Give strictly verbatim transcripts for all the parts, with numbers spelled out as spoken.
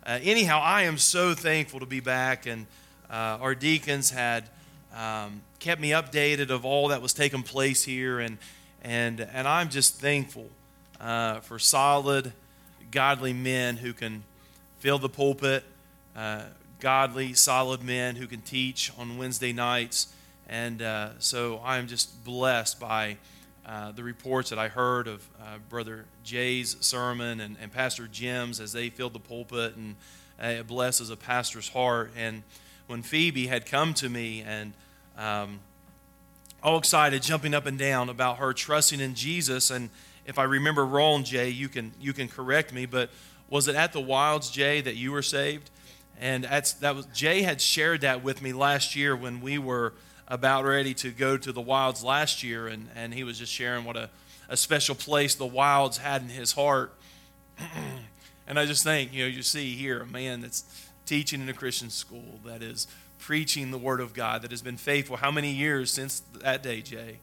uh, anyhow, I am so thankful to be back, and uh, our deacons had um, kept me updated of all that was taking place here, and and and I'm just thankful uh, for solid, godly men who can fill the pulpit, uh, godly, solid men who can teach on Wednesday nights, and uh, so I'm just blessed by Uh, the reports that I heard of uh, Brother Jay's sermon and, and Pastor Jim's as they filled the pulpit, and uh, it blesses a pastor's heart. And when Phoebe had come to me and um, all excited, jumping up and down about her trusting in Jesus, and if I remember wrong, Jay, you can you can correct me, but was it at the Wilds, Jay, that you were saved? And that's, that was Jay had shared that with me last year when we were about ready to go to the Wilds last year, and, and he was just sharing what a, a special place the Wilds had in his heart. And I just think, you know, you see here a man that's teaching in a Christian school, that is preaching the Word of God, that has been faithful. How many years since that day, Jay?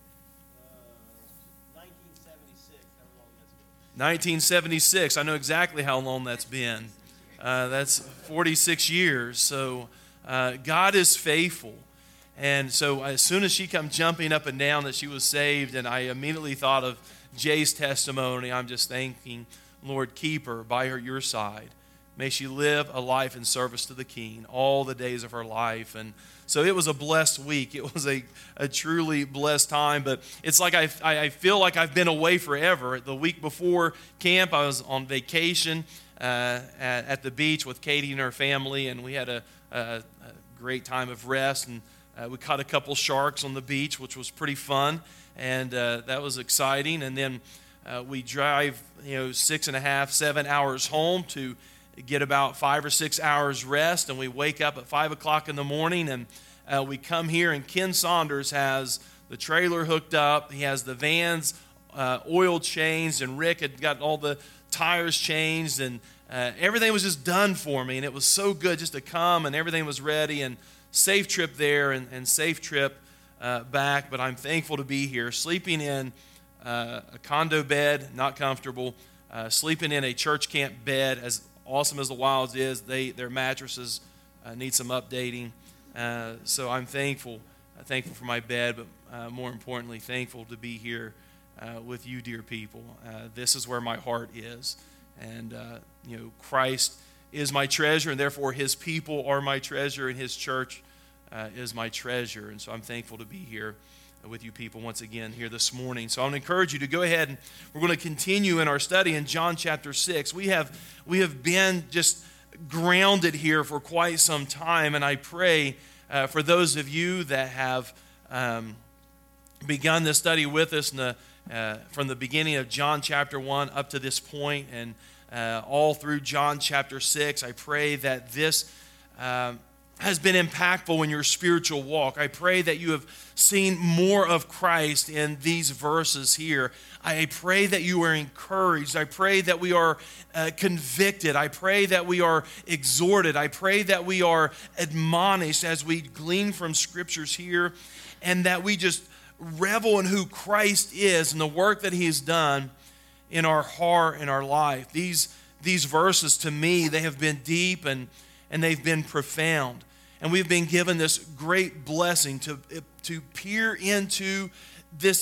Uh, nineteen seventy-six, how long that's been? nineteen seventy-six, I know exactly how long that's been. Uh, that's forty-six years, so uh, God is faithful. And so as soon as she come jumping up and down that she was saved, and I immediately thought of Jay's testimony, I'm just thanking, Lord, keep her by her your side. May she live a life in service to the King all the days of her life. And so it was a blessed week. It was a, a truly blessed time. But it's like I, I feel like I've been away forever. The week before camp, I was on vacation uh, at, at the beach with Katie and her family, and we had a, a, a great time of rest. And Uh, we caught a couple sharks on the beach, which was pretty fun, and uh, that was exciting. And then uh, we drive, you know, six and a half, seven hours home to get about five or six hours rest, and we wake up at five o'clock in the morning, and uh, we come here, and Ken Saunders has the trailer hooked up. He has the vans uh, oil changed, and Rick had got all the tires changed, and uh, everything was just done for me, and it was so good just to come, and everything was ready, and safe trip there and, and safe trip uh, back. But I'm thankful to be here, sleeping in uh, a condo bed, not comfortable, uh, sleeping in a church camp bed. As awesome as the Wilds is, they their mattresses uh, need some updating. Uh, so I'm thankful, uh, thankful for my bed, but uh, more importantly, thankful to be here uh, with you, dear people. Uh, this is where my heart is, and uh, you know, Christ is my treasure, and therefore his people are my treasure, and his church uh, is my treasure. And so I'm thankful to be here with you people once again here this morning. So I want to encourage you to go ahead, and we're going to continue in our study in John chapter six. We have we have been just grounded here for quite some time, and I pray uh, for those of you that have um, begun this study with us in the, uh, from the beginning of John chapter one up to this point, and Uh, all through John chapter six. I pray that this um, has been impactful in your spiritual walk. I pray that you have seen more of Christ in these verses here. I pray that you are encouraged. I pray that we are uh, convicted. I pray that we are exhorted. I pray that we are admonished as we glean from scriptures here, and that we just revel in who Christ is and the work that he has done in our heart, in our life. These these verses, to me, they have been deep and, and they've been profound. And we've been given this great blessing to, to peer into this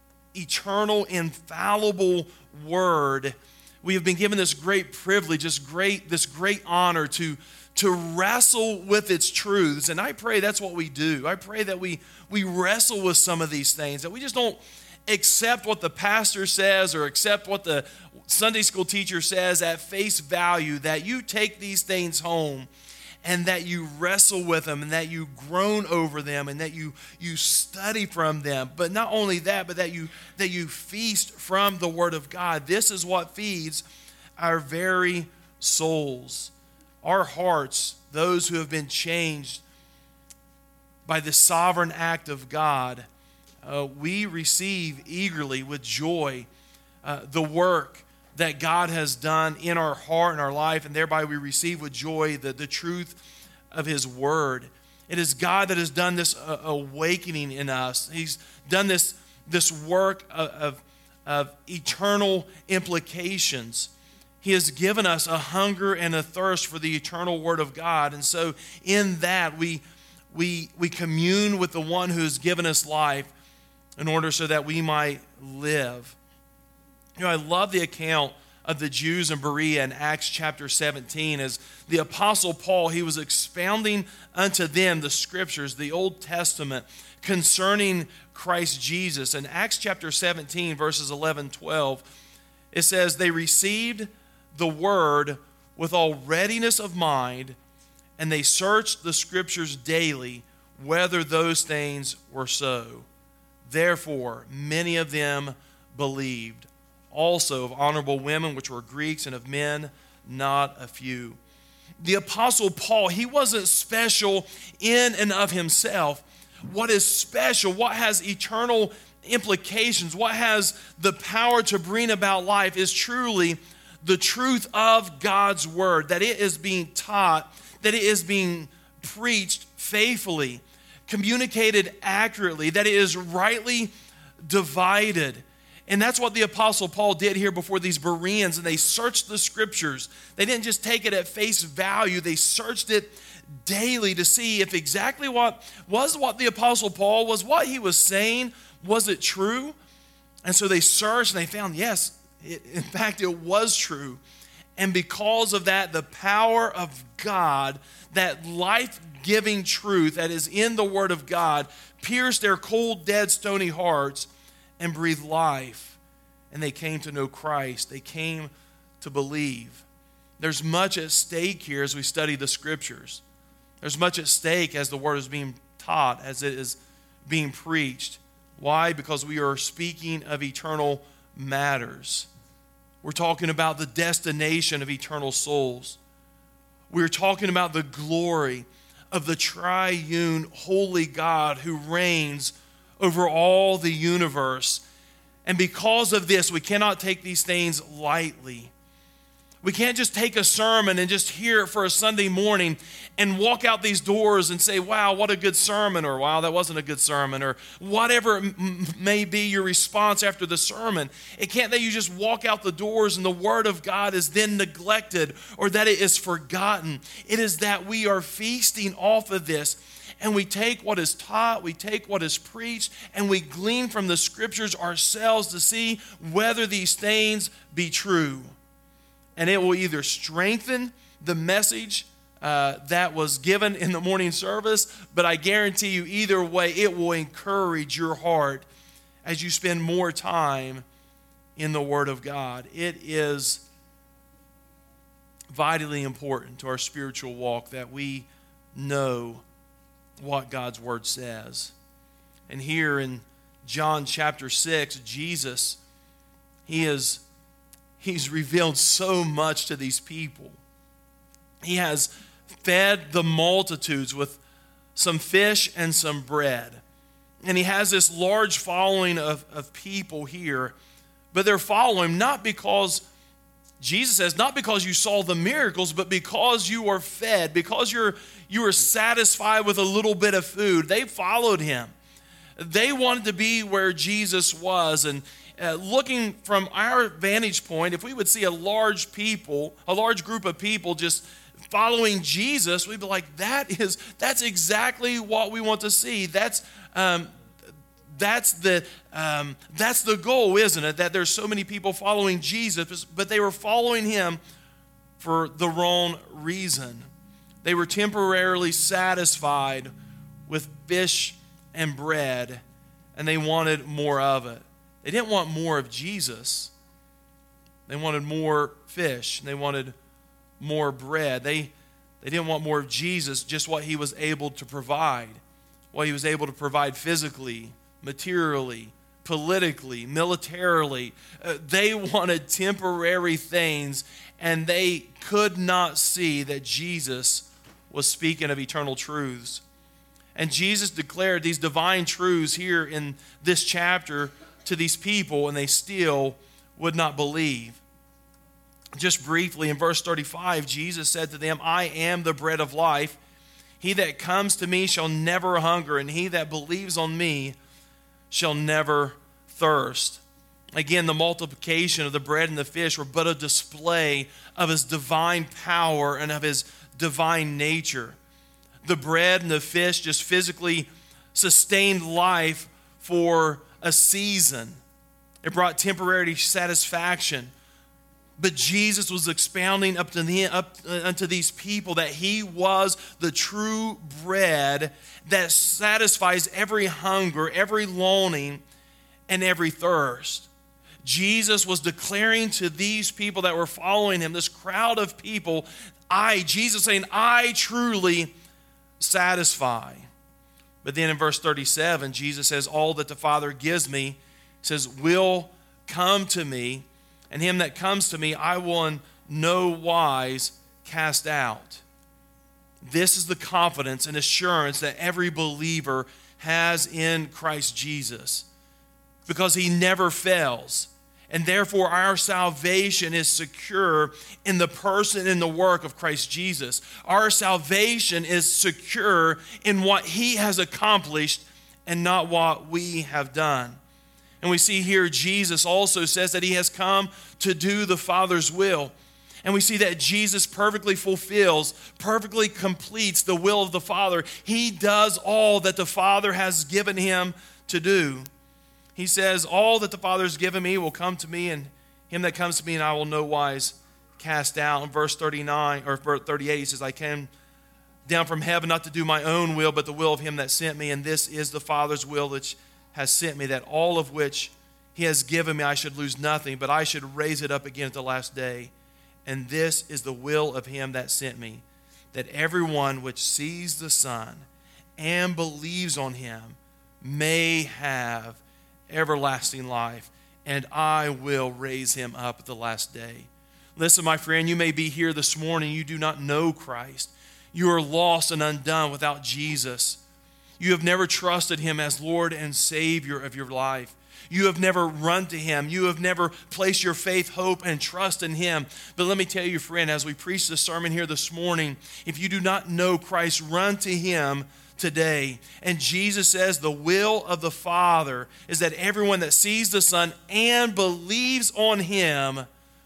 eternal, infallible word. We have been given this great privilege, this great, this great honor to, to wrestle with its truths. And I pray that's what we do. I pray that we, we wrestle with some of these things, that we just don't accept what the pastor says or accept what the Sunday school teacher says at face value, that you take these things home and that you wrestle with them and that you groan over them and that you you study from them. But not only that, but that you that you feast from the Word of God. This is what feeds our very souls, our hearts, those who have been changed by the sovereign act of God. Uh, we receive eagerly with joy uh, the work that God has done in our heart and our life, and thereby we receive with joy the, the truth of his word. It is God that has done this uh, awakening in us. He's done this, this work of, of, of eternal implications. He has given us a hunger and a thirst for the eternal Word of God. And so in that, we, we, we commune with the one who has given us life in order so that we might live. You know, I love the account of the Jews in Berea in Acts chapter seventeen, as the Apostle Paul, he was expounding unto them the Scriptures, the Old Testament, concerning Christ Jesus. In Acts chapter seventeen, verses eleven, twelve, it says, they received the word with all readiness of mind, and they searched the Scriptures daily, whether those things were so. Therefore, many of them believed, also of honorable women, which were Greeks, and of men, not a few. The Apostle Paul, he wasn't special in and of himself. What is special, what has eternal implications, what has the power to bring about life is truly the truth of God's Word, that it is being taught, that it is being preached faithfully, communicated accurately, that it is rightly divided. And that's what the Apostle Paul did here before these Bereans, and they searched the Scriptures. They didn't just take it at face value. They searched it daily to see if exactly what was what the Apostle Paul was, what he was saying, was it true? And so they searched and they found, yes, it, in fact, it was true. And because of that, the power of God, that life-giving truth that is in the Word of God, pierced their cold, dead, stony hearts and breathed life. And they came to know Christ. They came to believe. There's much at stake here as we study the Scriptures. There's much at stake as the Word is being taught, as it is being preached. Why? Because we are speaking of eternal matters. We're talking about the destination of eternal souls. We're talking about the glory of the triune holy God who reigns over all the universe. And because of this, we cannot take these things lightly. We can't just take a sermon and just hear it for a Sunday morning and walk out these doors and say, wow, what a good sermon, or wow, that wasn't a good sermon, or whatever it m- may be your response after the sermon. It can't that you just walk out the doors and the Word of God is then neglected or that it is forgotten. It is that we are feasting off of this, and we take what is taught, we take what is preached, and we glean from the Scriptures ourselves to see whether these things be true. And it will either strengthen the message uh, that was given in the morning service, but I guarantee you either way, it will encourage your heart as you spend more time in the Word of God. It is vitally important to our spiritual walk that we know what God's Word says. And here in John chapter six, Jesus, he is He's revealed so much to these people. He has fed the multitudes with some fish and some bread. And he has this large following of, of people here. But they're following him not because, Jesus says, not because you saw the miracles, but because you are fed, because you're, you are satisfied with a little bit of food. They followed him. They wanted to be where Jesus was. And Uh, looking from our vantage point, if we would see a large people, a large group of people just following Jesus, we'd be like, that is, that's exactly what we want to see. That's, um, that's the, um, that's the goal, isn't it? That there's so many people following Jesus, but they were following him for the wrong reason. They were temporarily satisfied with fish and bread, and they wanted more of it. They didn't want more of Jesus. They wanted more fish. They wanted more bread. They, they didn't want more of Jesus, just what he was able to provide. What he was able to provide physically, materially, politically, militarily. Uh, they wanted temporary things, and they could not see that Jesus was speaking of eternal truths. And Jesus declared these divine truths here in this chapter to these people, and they still would not believe. Just briefly, in verse thirty-five, Jesus said to them, I am the bread of life. He that comes to me shall never hunger, and he that believes on me shall never thirst. Again, the multiplication of the bread and the fish were but a display of his divine power and of his divine nature. The bread and the fish just physically sustained life for a season. It brought temporary satisfaction. But Jesus was expounding up to the, up unto these people that he was the true bread that satisfies every hunger, every longing, and every thirst. Jesus was declaring to these people that were following him, this crowd of people, I, Jesus saying, I truly satisfy. But then in verse thirty-seven, Jesus says, all that the Father gives me, he says, will come to me, and him that comes to me I will in no wise cast out. This is the confidence and assurance that every believer has in Christ Jesus, because he never fails. And therefore our salvation is secure in the person and the work of Christ Jesus. Our salvation is secure in what he has accomplished and not what we have done. And we see here Jesus also says that he has come to do the Father's will. And we see that Jesus perfectly fulfills, perfectly completes the will of the Father. He does all that the Father has given him to do. He says, all that the Father has given me will come to me, and him that comes to me and I will no wise cast out. In verse thirty-nine or verse thirty-eight, he says, I came down from heaven not to do my own will, but the will of him that sent me. And this is the Father's will which has sent me, that all of which he has given me I should lose nothing, but I should raise it up again at the last day. And this is the will of him that sent me, that everyone which sees the Son and believes on him may have everlasting life, and I will raise him up at the last day. Listen, my friend, you may be here this morning, you do not know Christ. You are lost and undone without Jesus. You have never trusted him as Lord and Savior of your life. You have never run to him. You have never placed your faith, hope, and trust in him. But let me tell you, friend, as we preach this sermon here this morning, if you do not know Christ, run to him today. And Jesus says the will of the Father is that everyone that sees the Son and believes on him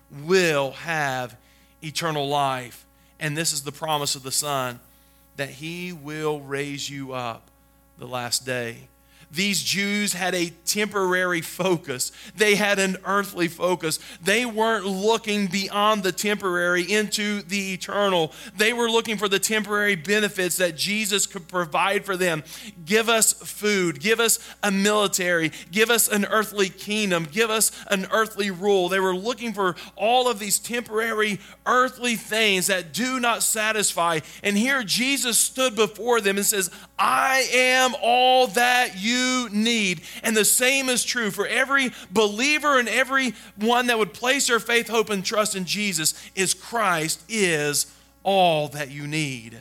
will have eternal life. And this is the promise of the Son, that he will raise you up the last day. These Jews had a temporary focus. They had an earthly focus. They weren't looking beyond the temporary into the eternal. They were looking for the temporary benefits that Jesus could provide for them. Give us food. Give us a military. Give us an earthly kingdom. Give us an earthly rule. They were looking for all of these temporary earthly things that do not satisfy. And here Jesus stood before them and says, I am all that you need. And the same is true for every believer and every one that would place their faith, hope, and trust in Jesus, is Christ is all that you need.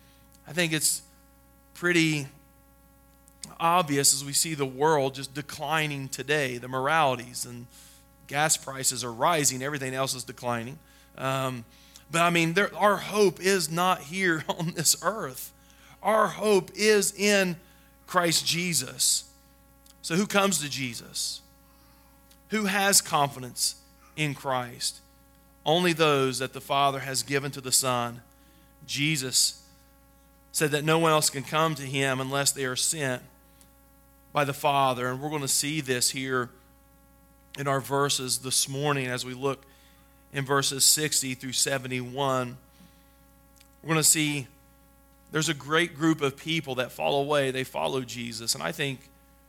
I think it's pretty obvious as we see the world just declining today. The moralities and gas prices are rising. Everything else is declining. Um, but I mean, there, our hope is not here on this earth. Our hope is in Christ Jesus. So who comes to Jesus? Who has confidence in Christ? Only those that the Father has given to the Son. Jesus said that no one else can come to him unless they are sent by the Father. And we're going to see this here in our verses this morning as we look in verses sixty through seventy-one. We're going to see there's a great group of people that fall away. They follow Jesus. And I think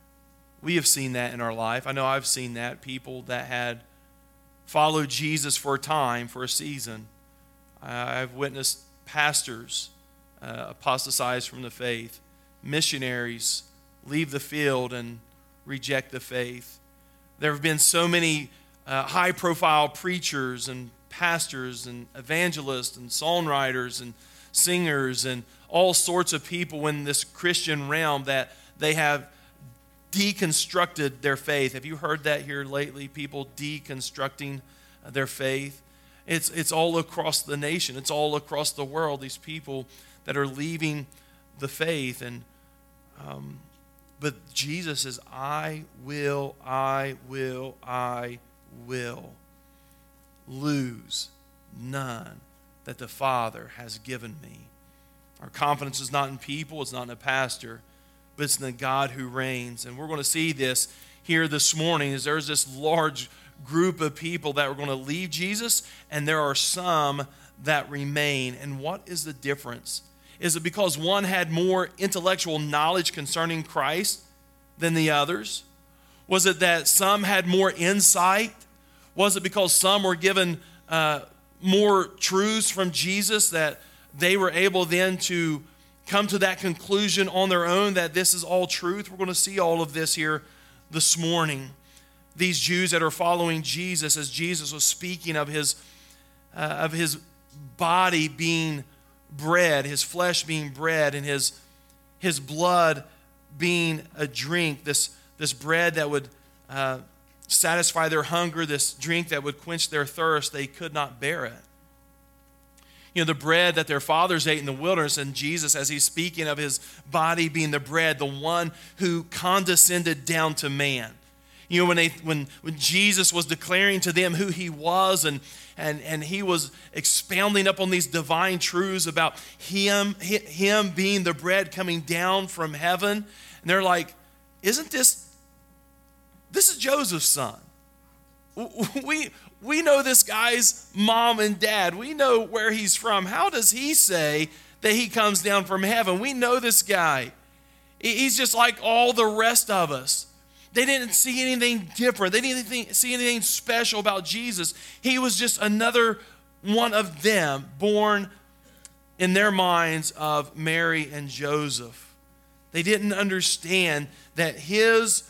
we have seen that in our life. I know I've seen that. People that had followed Jesus for a time, for a season. I've witnessed pastors uh, apostatize from the faith. Missionaries leave the field and reject the faith. There have been so many uh, high-profile preachers and pastors and evangelists and songwriters and singers and all sorts of people in this Christian realm that they have deconstructed their faith. Have you heard that here lately? People deconstructing their faith. It's, it's all across the nation. It's all across the world. These people that are leaving the faith. And um, But Jesus says, I will, I will, I will lose none that the Father has given me. Our confidence is not in people, it's not in a pastor, but it's in the God who reigns. And we're going to see this here this morning as there's this large group of people that are going to leave Jesus, and there are some that remain. And what is the difference? Is it because one had more intellectual knowledge concerning Christ than the others? Was it that some had more insight? Was it because some were given uh, more truths from Jesus that they were able then to come to that conclusion on their own that this is all truth? We're going to see all of this here this morning. These Jews that are following Jesus, as Jesus was speaking of his, uh, of his body being bread, his flesh being bread, and his, his blood being a drink, this, this bread that would uh, satisfy their hunger, this drink that would quench their thirst, they could not bear it. You know, the bread that their fathers ate in the wilderness, and Jesus, as he's speaking of his body being the bread, the one who condescended down to man. You know, when they when when Jesus was declaring to them who he was, and and and he was expounding up on these divine truths about him him being the bread coming down from heaven, and they're like, isn't this this is Joseph's son? We we know this guy's mom and dad. We know where he's from. How does he say that he comes down from heaven? We know this guy. He's just like all the rest of us. They didn't see anything different. They didn't see anything special about Jesus. He was just another one of them, born in their minds of Mary and Joseph. They didn't understand that his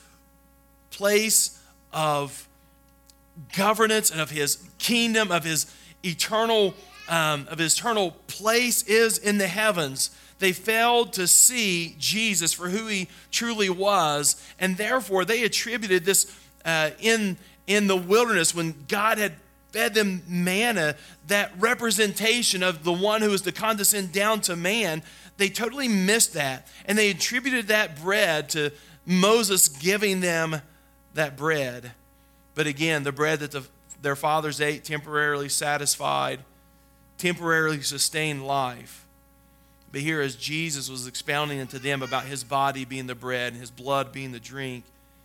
place of governance and of his kingdom, of his eternal, um, of his eternal place is in the heavens. They failed to see Jesus for who he truly was, and therefore they attributed this uh, in, in the wilderness when God had fed them manna, that representation of the one who was to condescend down to man. They totally missed that, and they attributed that bread to Moses giving them that bread. But again, the bread that the, their fathers ate temporarily satisfied, temporarily sustained life. But here, as Jesus was expounding to them about his body being the bread and his blood being the drink,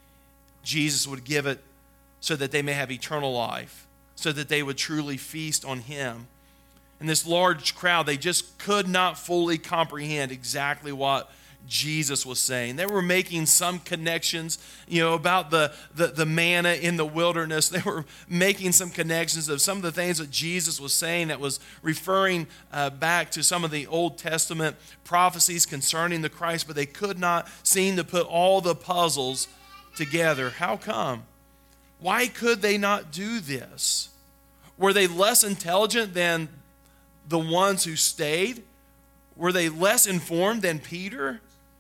Jesus would give it so that they may have eternal life, so that they would truly feast on him. And this large crowd, they just could not fully comprehend exactly what Jesus was saying. They were making some connections, you know, about the, the, the manna in the wilderness. They were making some connections of some of the things that Jesus was saying that was referring uh, back to some of the Old Testament prophecies concerning the Christ, but they could not seem to put all the puzzles together. How come? Why could they not do this? Were they less intelligent than the ones who stayed? Were they less informed than Peter?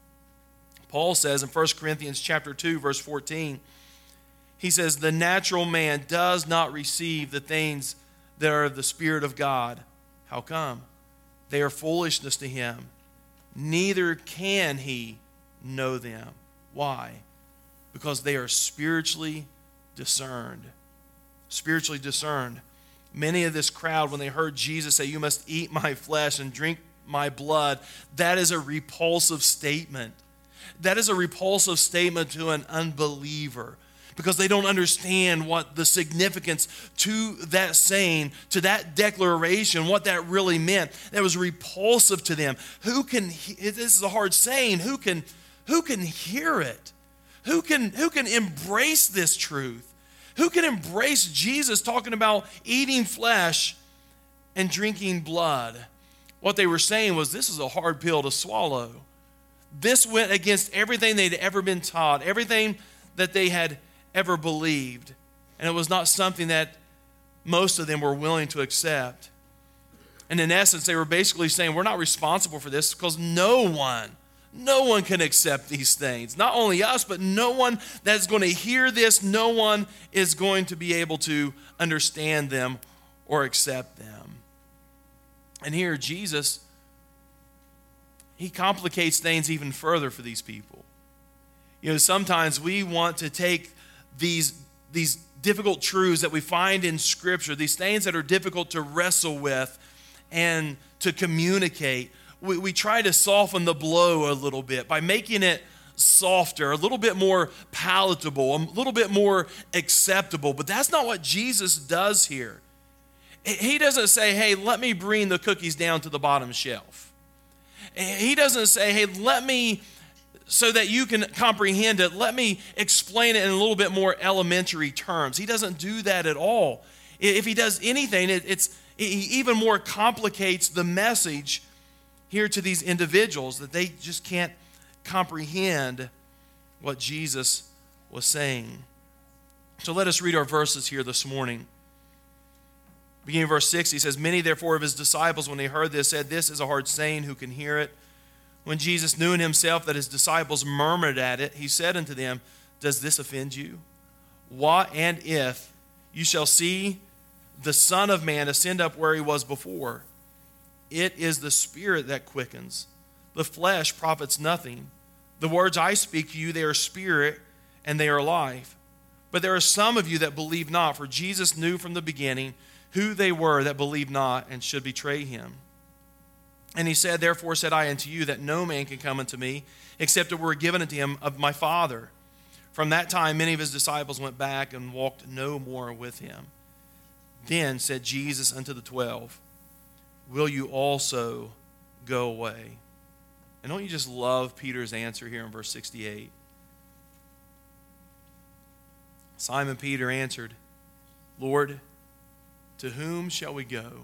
Paul says in First Corinthians chapter two, verse fourteen, he says, the natural man does not receive the things that are of the Spirit of God. How come? They are foolishness to him. Neither can he know them. Why? Because they are spiritually discerned. Spiritually discerned. Many of this crowd, when they heard Jesus say, you must eat my flesh and drink my blood, that is a repulsive statement. That is a repulsive statement to an unbeliever, because they don't understand what the significance to that saying, to that declaration, what that really meant. That was repulsive to them. Who can, this is a hard saying, who can, who can hear it? Who can, who can embrace this truth? Who can embrace Jesus talking about eating flesh and drinking blood? What they were saying was, this is a hard pill to swallow. This went against everything they'd ever been taught, everything that they had ever believed. And it was not something that most of them were willing to accept. And in essence, they were basically saying, we're not responsible for this because no one, no one can accept these things. Not only us, but no one that's going to hear this, no one is going to be able to understand them or accept them. And here, Jesus, he complicates things even further for these people. You know, sometimes we want to take these, these difficult truths that we find in Scripture, these things that are difficult to wrestle with and to communicate. We, we try to soften the blow a little bit by making it softer, a little bit more palatable, a little bit more acceptable. But that's not what Jesus does here. He doesn't say, hey, let me bring the cookies down to the bottom shelf. He doesn't say, hey, let me, so that you can comprehend it, let me explain it in a little bit more elementary terms. He doesn't do that at all. If he does anything, it, it's, he even more complicates the message here to these individuals, that they just can't comprehend what Jesus was saying. So let us read our verses here this morning. Beginning of verse six, he says, many therefore of his disciples, when they heard this, said, this is a hard saying, who can hear it? When Jesus knew in himself that his disciples murmured at it, he said unto them, does this offend you? What and if you shall see the Son of Man ascend up where he was before? It is the Spirit that quickens. The flesh profits nothing. The words I speak to you, they are spirit and they are life. But there are some of you that believe not, for Jesus knew from the beginning who they were that believed not and should betray him. And he said, therefore said I unto you, that no man can come unto me, except it were given unto him of my Father. From that time many of his disciples went back and walked no more with him. Then said Jesus unto the twelve, will you also go away? And don't you just love Peter's answer here in verse sixty-eight? Simon Peter answered, Lord, to whom shall we go?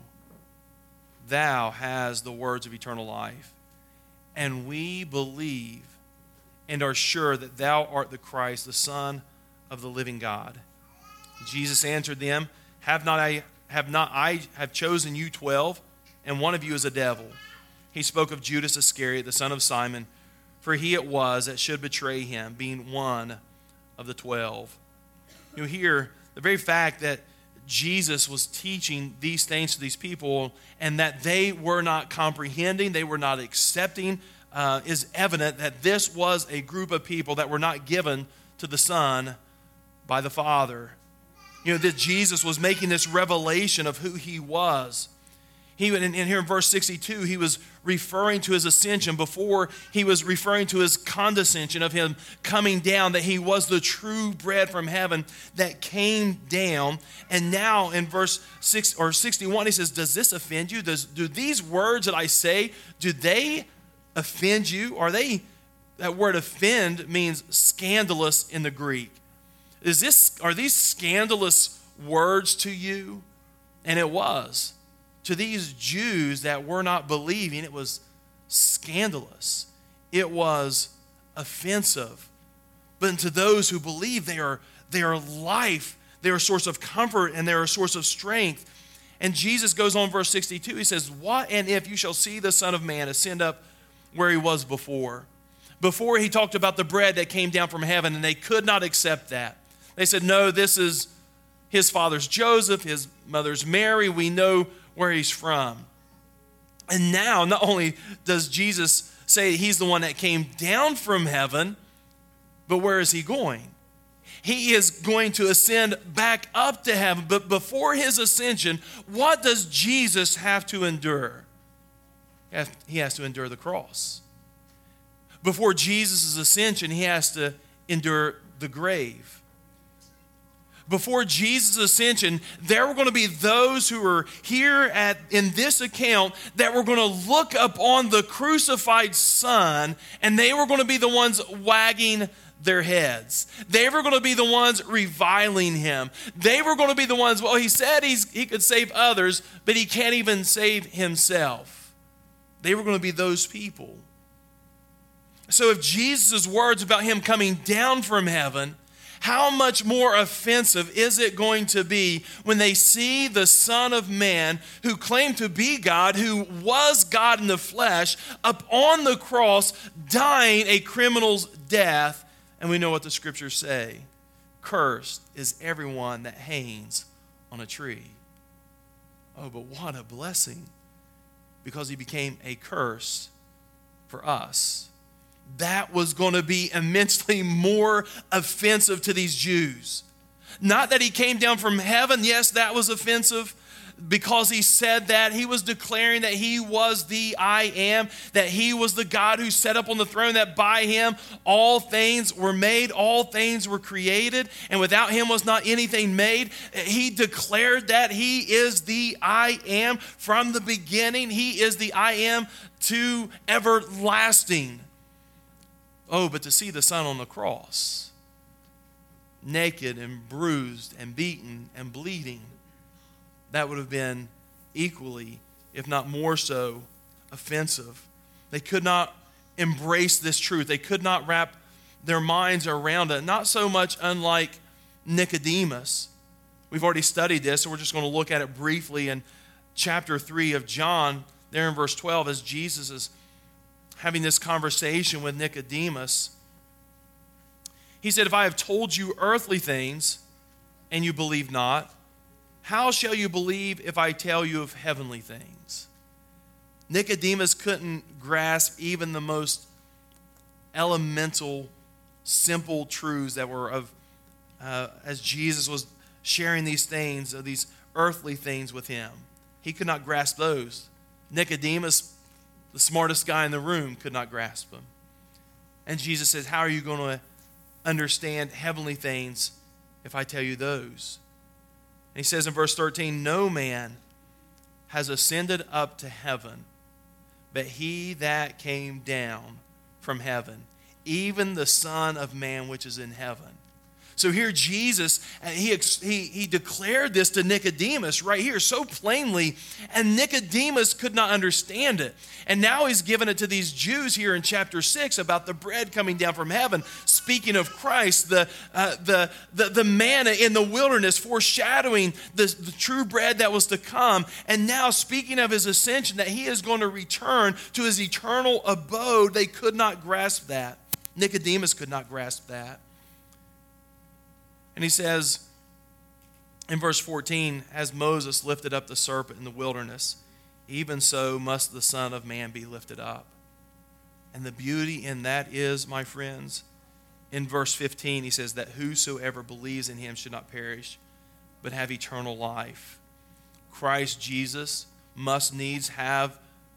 Thou hast the words of eternal life, and we believe and are sure that thou art the Christ, the Son of the living God. Jesus answered them, Have not I have not I have chosen you twelve, and one of you is a devil? He spoke of Judas Iscariot, the son of Simon, for he it was that should betray him, being one of the twelve. You know, here, the very fact that Jesus was teaching these things to these people and that they were not comprehending, they were not accepting, uh, is evident that this was a group of people that were not given to the Son by the Father. You know, that Jesus was making this revelation of who he was. He, and here in verse sixty-two, he was referring to his ascension. Before, he was referring to his condescension of him coming down, that he was the true bread from heaven that came down. And now in verse six or sixty-one, he says, does this offend you? Does, do these words that I say, do they offend you? Are they, that word offend means scandalous in the Greek. Is this, are these scandalous words to you? And it was. To these Jews that were not believing, it was scandalous. It was offensive. But to those who believe, they are, they are life. They are a source of comfort and they are a source of strength. And Jesus goes on, verse sixty-two, he says, what and if you shall see the Son of Man ascend up where he was before? Before, he talked about the bread that came down from heaven, and they could not accept that. They said, no, this is his father's Joseph, his mother's Mary. We know where he's from. And now, not only does Jesus say he's the one that came down from heaven, but where is he going? He is going to ascend back up to heaven. But before his ascension, what does Jesus have to endure? He has to endure the cross. Before Jesus' ascension, he has to endure the grave. Before Jesus' ascension, there were going to be those who were here at in this account that were going to look up on the crucified Son, and they were going to be the ones wagging their heads. They were going to be the ones reviling him. They were going to be the ones, well, he said he's, he could save others, but he can't even save himself. They were going to be those people. So if Jesus' words about him coming down from heaven, how much more offensive is it going to be when they see the Son of Man, who claimed to be God, who was God in the flesh, up on the cross, dying a criminal's death? And we know what the scriptures say. Cursed is everyone that hangs on a tree. Oh, but what a blessing, because he became a curse for us. that was going to be immensely more offensive to these Jews. Not that he came down from heaven. Yes, that was offensive because he said that. He was declaring that he was the I am, that he was the God who sat up on the throne, that by him all things were made, all things were created, and without him was not anything made. He declared that he is the I am from the beginning. He is the I am to everlasting. Oh, but to see the Son on the cross, naked and bruised and beaten and bleeding, that would have been equally, if not more so, offensive. They could not embrace this truth. They could not wrap their minds around it. Not so much unlike Nicodemus. We've already studied this, so we're just going to look at it briefly in chapter three of John, there in verse twelve, as Jesus is having this conversation with Nicodemus. He said, if I have told you earthly things and you believe not, how shall you believe if I tell you of heavenly things? Nicodemus couldn't grasp even the most elemental, simple truths that were of, uh, as Jesus was sharing these things, uh, these earthly things with him. He could not grasp those. Nicodemus, the smartest guy in the room, could not grasp them. And Jesus says, how are you going to understand heavenly things if I tell you those? And he says in verse thirteen, no man has ascended up to heaven, but he that came down from heaven, even the Son of Man which is in heaven. So here Jesus, he, he, he declared this to Nicodemus right here so plainly, and Nicodemus could not understand it. And now he's given it to these Jews here in chapter six about the bread coming down from heaven, speaking of Christ, the, uh, the, the, the manna in the wilderness, foreshadowing the, the true bread that was to come, and now speaking of his ascension, that he is going to return to his eternal abode. They could not grasp that. Nicodemus could not grasp that. And he says in verse fourteen, as Moses lifted up the serpent in the wilderness, even so must the Son of Man be lifted up. And the beauty in that is, my friends, in verse fifteen, he says that whosoever believes in him should not perish, but have eternal life. Christ Jesus must needs have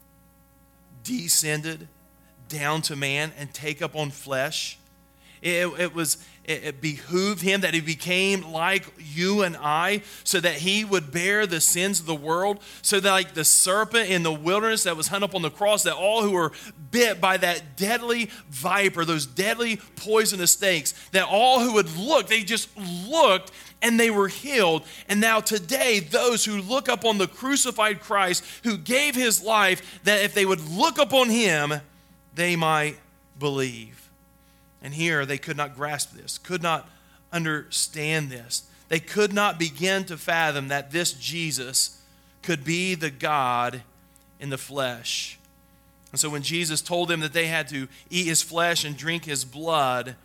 descended down to man and take up on flesh. It, it was it, it behooved him that he became like you and I, so that he would bear the sins of the world, so that like the serpent in the wilderness that was hung up on the cross, that all who were bit by that deadly viper, those deadly poisonous snakes, that all who would look, they just looked and they were healed. And now today, those who look up on the crucified Christ, who gave his life, that if they would look upon him, they might believe. And here they could not grasp this, could not understand this. They could not begin to fathom that this Jesus could be the God in the flesh. And so when Jesus told them that they had to eat his flesh and drink his blood,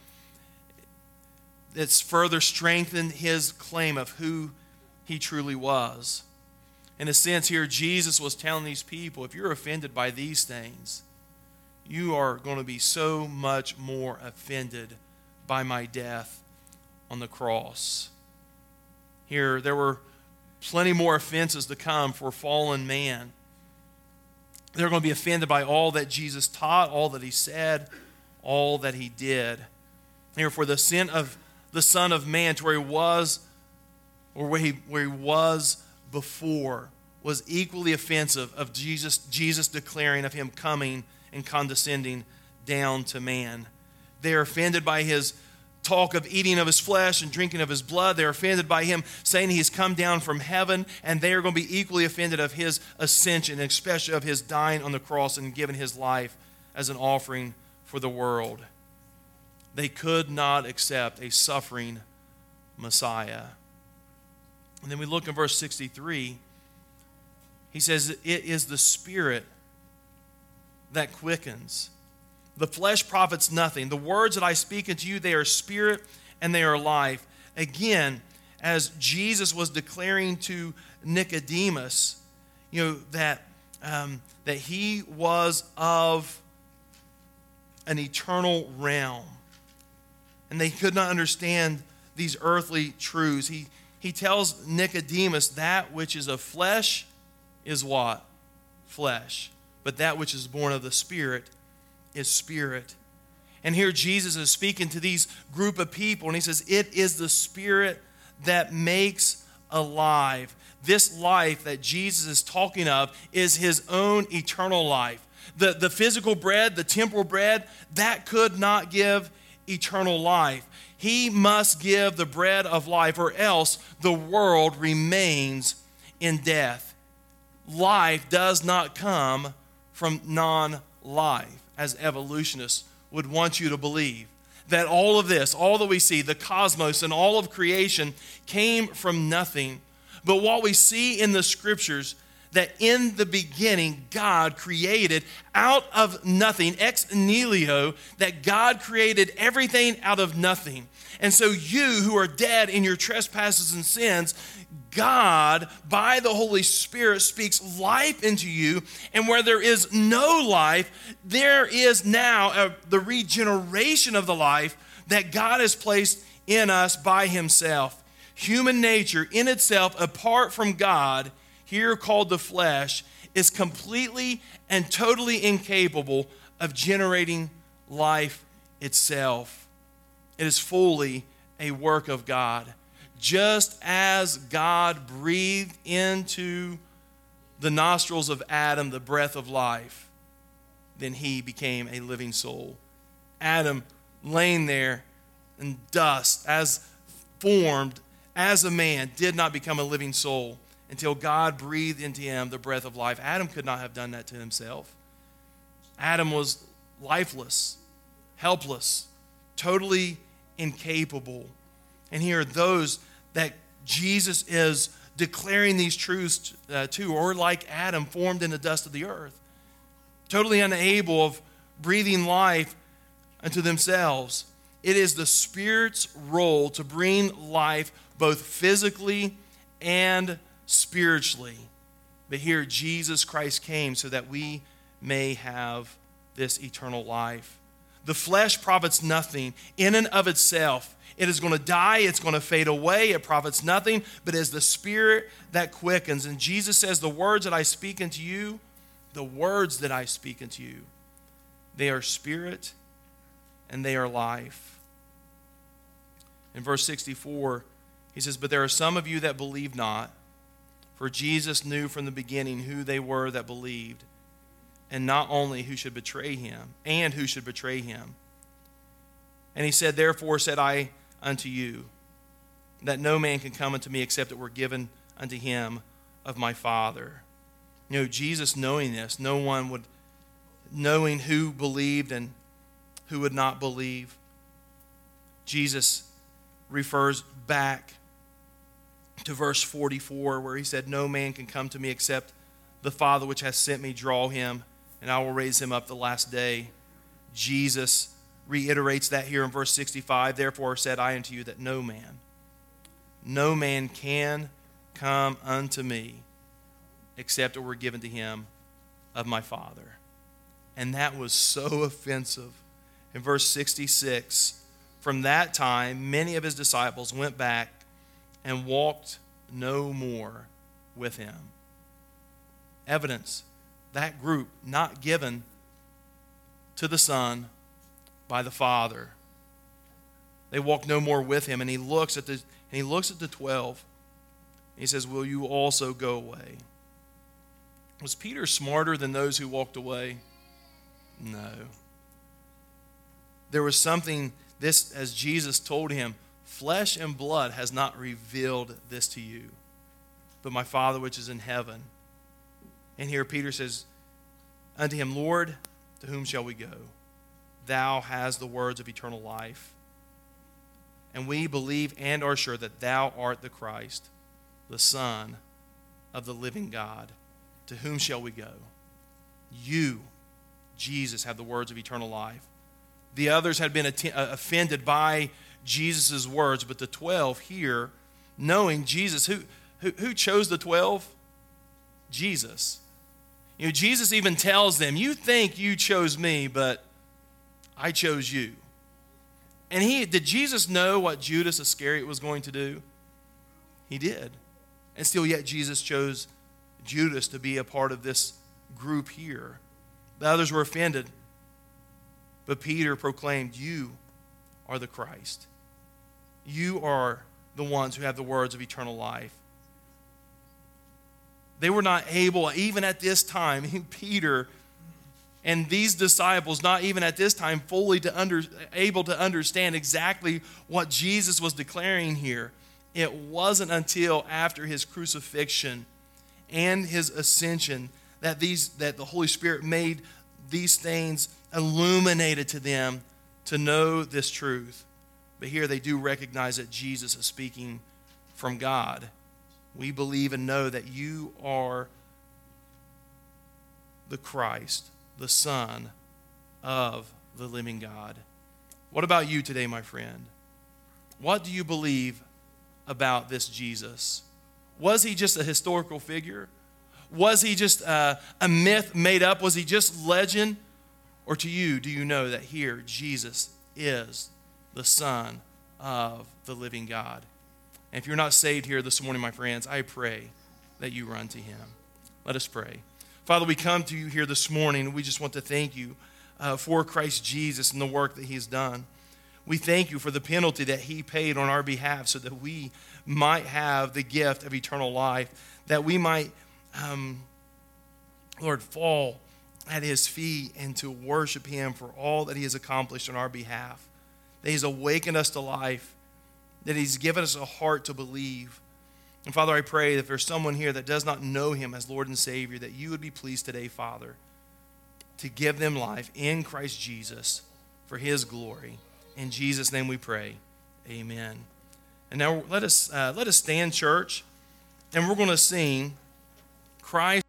it's further strengthened his claim of who he truly was. In a sense here, Jesus was telling these people, if you're offended by these things, you are going to be so much more offended by my death on the cross. Here, there were plenty more offenses to come for fallen man. They're going to be offended by all that Jesus taught, all that he said, all that he did. Here, for the sin of the Son of Man, to where he was, or where he, where he was before, was equally offensive of Jesus, Jesus declaring of him coming and condescending down to man. They are offended by his talk of eating of his flesh and drinking of his blood. They're offended by him saying he's come down from heaven, and they are going to be equally offended of his ascension, and especially of his dying on the cross and giving his life as an offering for the world. They could not accept a suffering Messiah. And then we look in verse sixty-three. He says, it is the Spirit that quickens. The flesh profits nothing. The words that I speak unto you, they are spirit and they are life. Again, as Jesus was declaring to Nicodemus, you know, that, um, that he was of an eternal realm. And they could not understand these earthly truths. He, he tells Nicodemus, that which is of flesh is what? Flesh. But that which is born of the Spirit is spirit. And here Jesus is speaking to these group of people, and he says, it is the Spirit that makes alive. This life that Jesus is talking of is his own eternal life. The, the physical bread, the temporal bread, that could not give eternal life. He must give the bread of life, or else the world remains in death. Life does not come from non-life, as evolutionists would want you to believe. That all of this, all that we see, the cosmos and all of creation, came from nothing. But what we see in the scriptures, that in the beginning God created out of nothing, ex nihilo, that God created everything out of nothing. And so you who are dead in your trespasses and sins, God, by the Holy Spirit, speaks life into you. And where there is no life, there is now a, the regeneration of the life that God has placed in us by himself. Human nature in itself, apart from God, here called the flesh, is completely and totally incapable of generating life itself. It is fully a work of God. Just as God breathed into the nostrils of Adam the breath of life, then he became a living soul. Adam, laying there in dust, as formed as a man, did not become a living soul until God breathed into him the breath of life. Adam could not have done that to himself. Adam was lifeless, helpless, totally incapable. And here are those that Jesus is declaring these truths uh, to, or like Adam, formed in the dust of the earth, totally unable of breathing life unto themselves. It is the Spirit's role to bring life both physically and spiritually. But here Jesus Christ came so that we may have this eternal life. The flesh profits nothing in and of itself. It is going to die. It's going to fade away. It profits nothing, but it is the Spirit that quickens. And Jesus says, the words that I speak unto you, the words that I speak unto you, they are spirit and they are life. In verse sixty-four, he says, but there are some of you that believe not, for Jesus knew from the beginning who they were that believed, and not only who should betray him, and who should betray him. And he said, therefore said I unto you, that no man can come unto me except it were given unto him of my Father. You know, Jesus knowing this, no one would, knowing who believed and who would not believe, Jesus refers back to verse forty-four, where he said, no man can come to me except the Father which hath sent me draw him, and I will raise him up the last day. Jesus reiterates that here in verse sixty-five. Therefore said I unto you that no man, no man can come unto me except it were given to him of my Father. And that was so offensive. In verse sixty-six, from that time many of his disciples went back and walked no more with him. Evidence, that group not given to the Son by the Father. They walk no more with him, and he looks at the and he looks at the twelve. He says, will you also go away? Was Peter smarter than those who walked away? No. There was something, this, as Jesus told him, flesh and blood has not revealed this to you, but my Father which is in heaven. And here Peter says unto him, Lord, to whom shall we go? Thou hast the words of eternal life. And we believe and are sure that thou art the Christ, the Son of the living God. To whom shall we go? You, Jesus, have the words of eternal life. The others had been att- offended by Jesus' words, but the twelve here, knowing Jesus, who, who, who chose the twelve? Jesus. You know, Jesus even tells them, you think you chose me, but I chose you. And he did Jesus know what Judas Iscariot was going to do? He did. And still yet Jesus chose Judas to be a part of this group here. The others were offended. But Peter proclaimed, you are the Christ. You are the ones who have the words of eternal life. They were not able, even at this time, Peter and these disciples, not even at this time, fully to under, able to understand exactly what Jesus was declaring here. It wasn't until after his crucifixion and his ascension that these that the Holy Spirit made these things illuminated to them to know this truth. But here they do recognize that Jesus is speaking from God. We believe and know that you are the Christ, the Son of the living God. What about you today, my friend? What do you believe about this Jesus? Was he just a historical figure? Was he just uh, a myth made up? Was he just legend? Or to you, do you know that here Jesus is the Son of the living God? And if you're not saved here this morning, my friends, I pray that you run to him. Let us pray. Father, we come to you here this morning, and we just want to thank you uh, for Christ Jesus and the work that he's done. We thank you for the penalty that he paid on our behalf so that we might have the gift of eternal life, that we might, um, Lord, fall at his feet and to worship him for all that he has accomplished on our behalf, that he's awakened us to life, that he's given us a heart to believe. And Father, I pray that if there's someone here that does not know him as Lord and Savior, that you would be pleased today, Father, to give them life in Christ Jesus for his glory. In Jesus' name we pray, amen. And now let us, uh, let us stand, church, and we're going to sing Christ.